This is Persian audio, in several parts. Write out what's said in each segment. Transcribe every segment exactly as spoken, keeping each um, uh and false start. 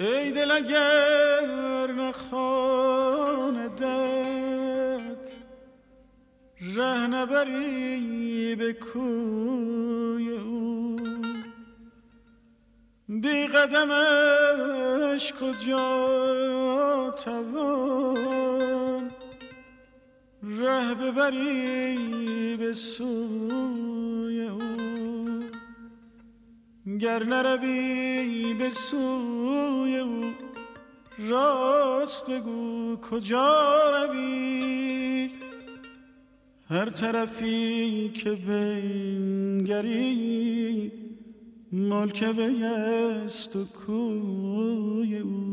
ای دل اگر نخواندت ره نبری به کوی او، بی قدمش کجا توان ره ببری به سوی او. گر نروی به سوی او راست بگو کجا روی، هر طرفی که بنگری ملک وی است و کوی او.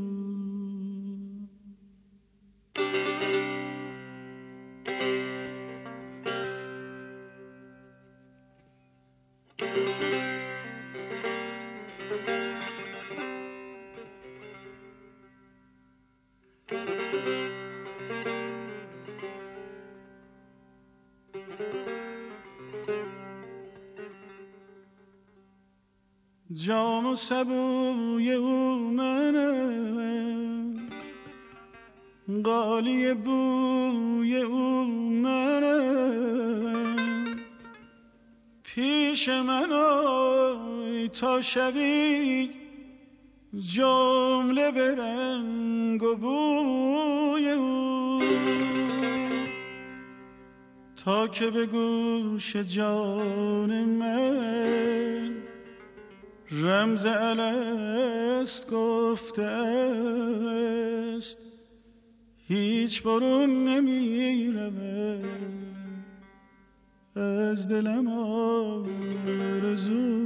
جام و سبوی او منم، قالی بوی او منم، پیش من آی تا شوی جمله به رنگ و بوی او، تا که به گوش جان من رمز الست گفته است، هیچ برون نمی رود از دلم آرزو.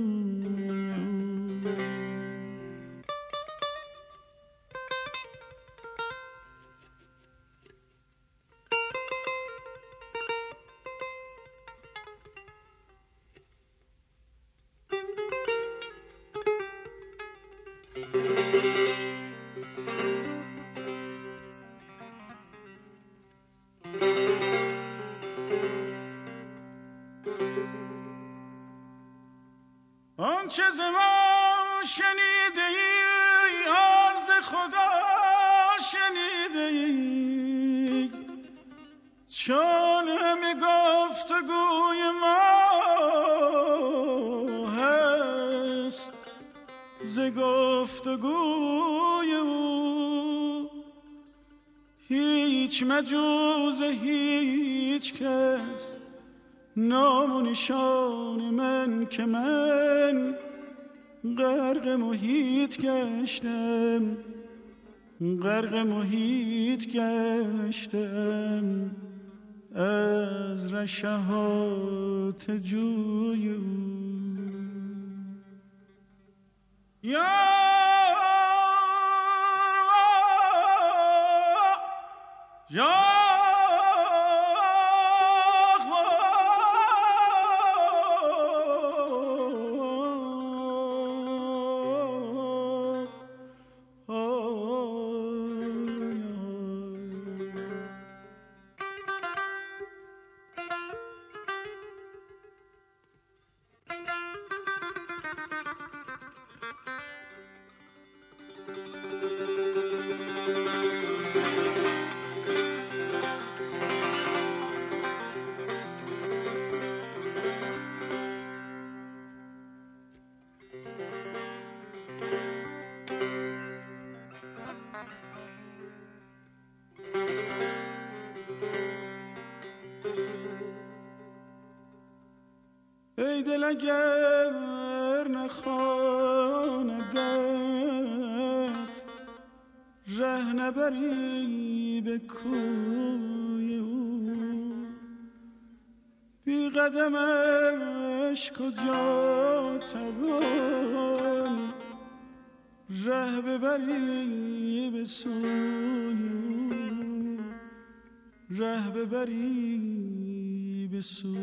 آنچه ز ما شنیده ای آن ز خدا شنیده ای، چون همه گفتگوی ما هست ز گفتگوی او، هیچ مجوز هیچ کس نام و نشان من که من غرق محیط گشتم، غرق محیط گشتم از رشحات جوی او. یا یا ای دل اگر نخواندت ره نبری به کوی او، بی قدمش کجا توان ره ببری به سوی او، ره ببری به سوی.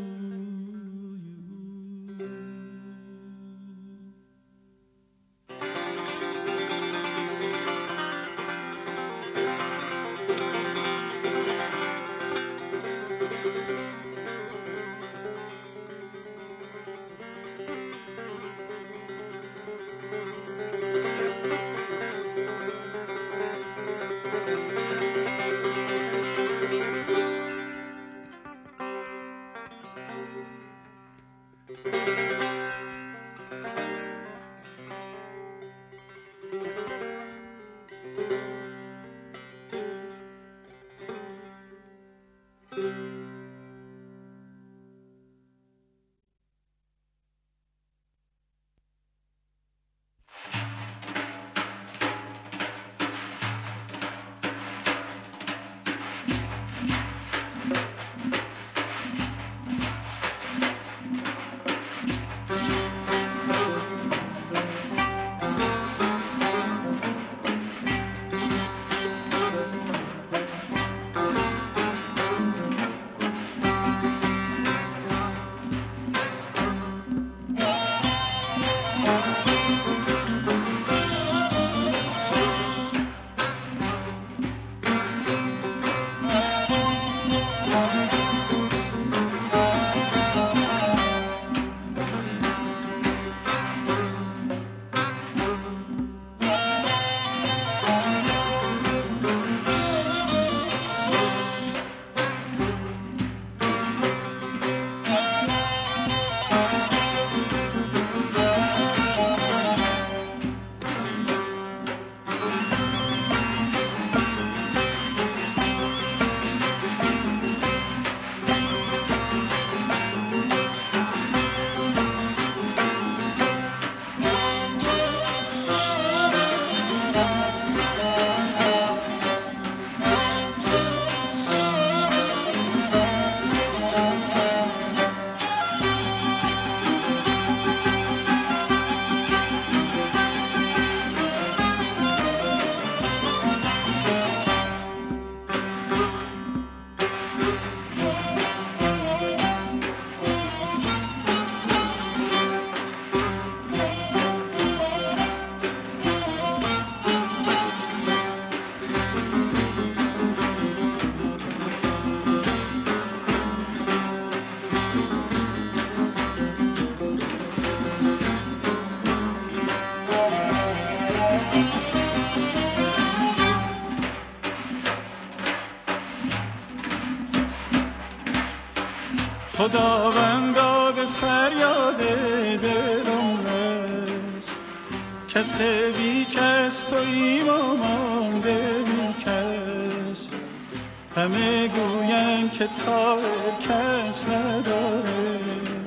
خداوندا به فریاد دلم رس، کس بی کس تویی و مانده بی کس. همه گوین که طاهر کس نداره،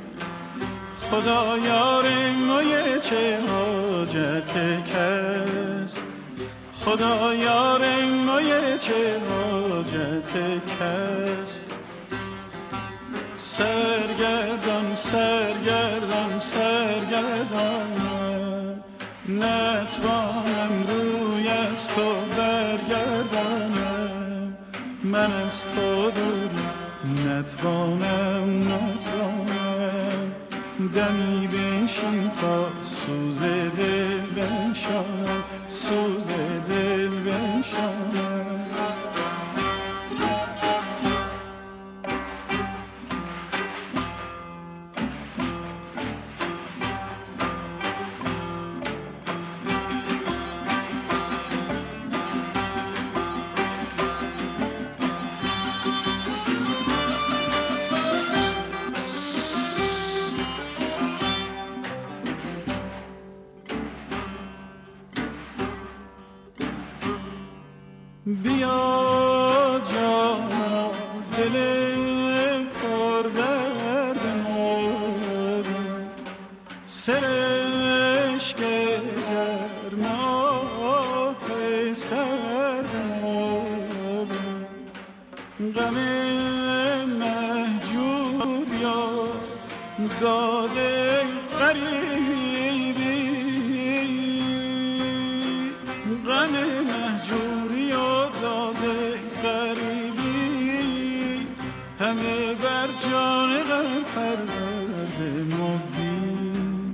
خدا یار مایه چه حاجت کس. خدا یار مایه چه حاجت کس. سرگردان سرگردان سرگردان من، نتوانم روی از تو برگردانم. من از تو دوری نتوانم نتوانم. دمی بنشین تا سوز دل بنشانم، سوز دل بنشانم. بیا جانا دل پر درد مورد، سرش گرم آه سرد مورد. غم مهجور یا داده غریبی، غم مهجور داده غریبی، همه بر جان غم پرورده مبین.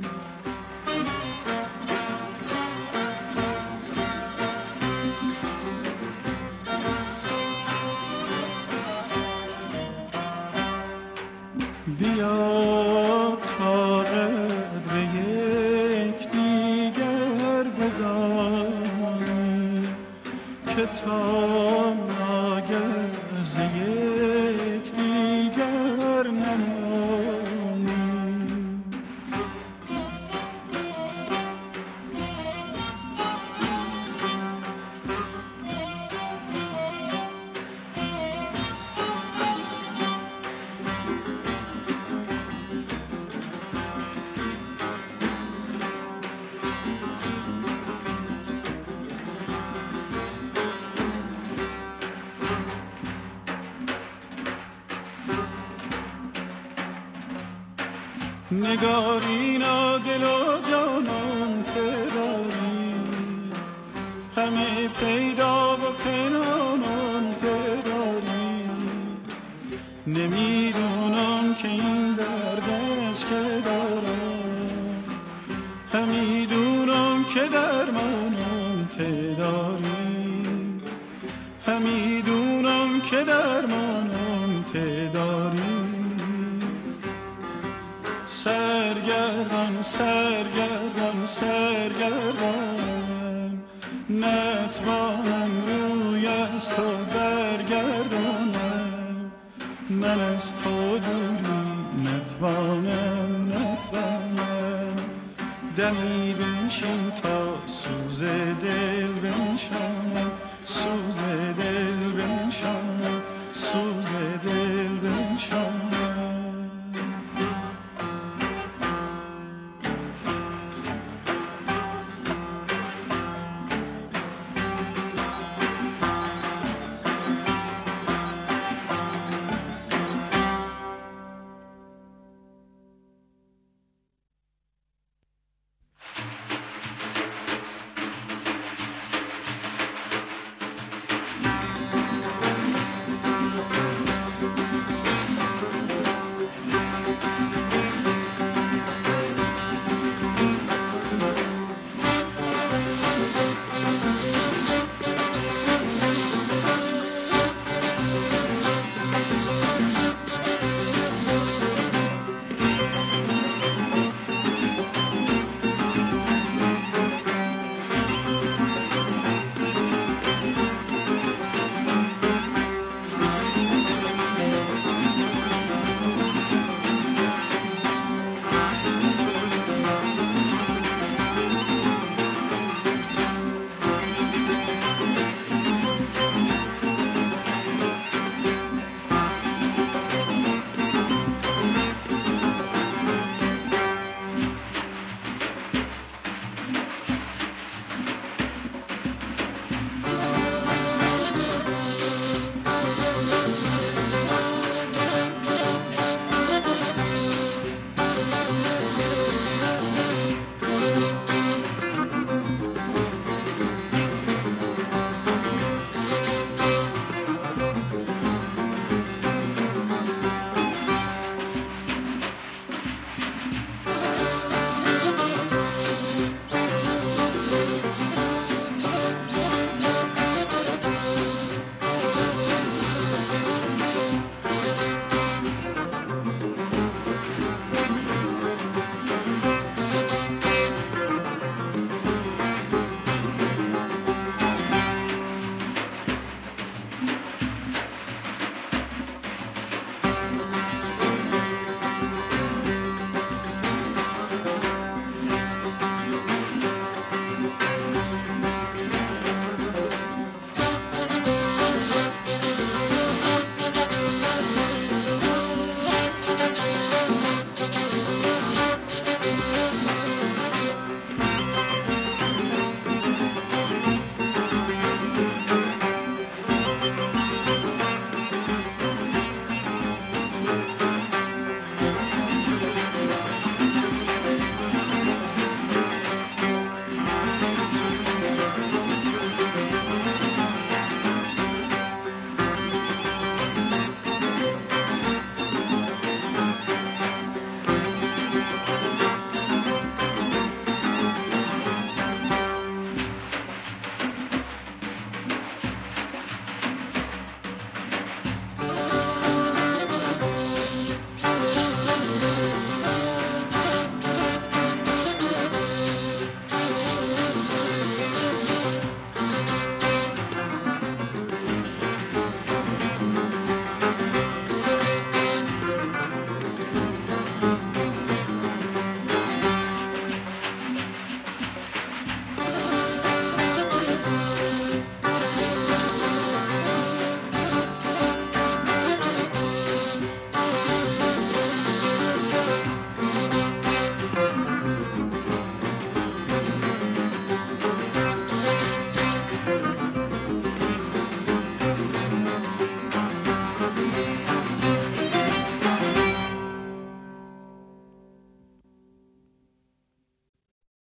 بیا تا قدر یک دیگر بدانی، که تا ناگه ز یک دیگر نمانی. نگارینا دل و جانم تداری، همه پیدا و پنهانم تداری. نمیدونم که این درد از که دارم، همیدونم که درمانم تداری. همیدونم که درمانم تداری. سرگردان سرگردان سرگردان، نتوانم روی از تو برگردانم. من از تو دوری نتوانم نتوانم. دمی بنشین تا سوز دل بنشانم، سوز دل بنشانم، سوز دل بنشانم.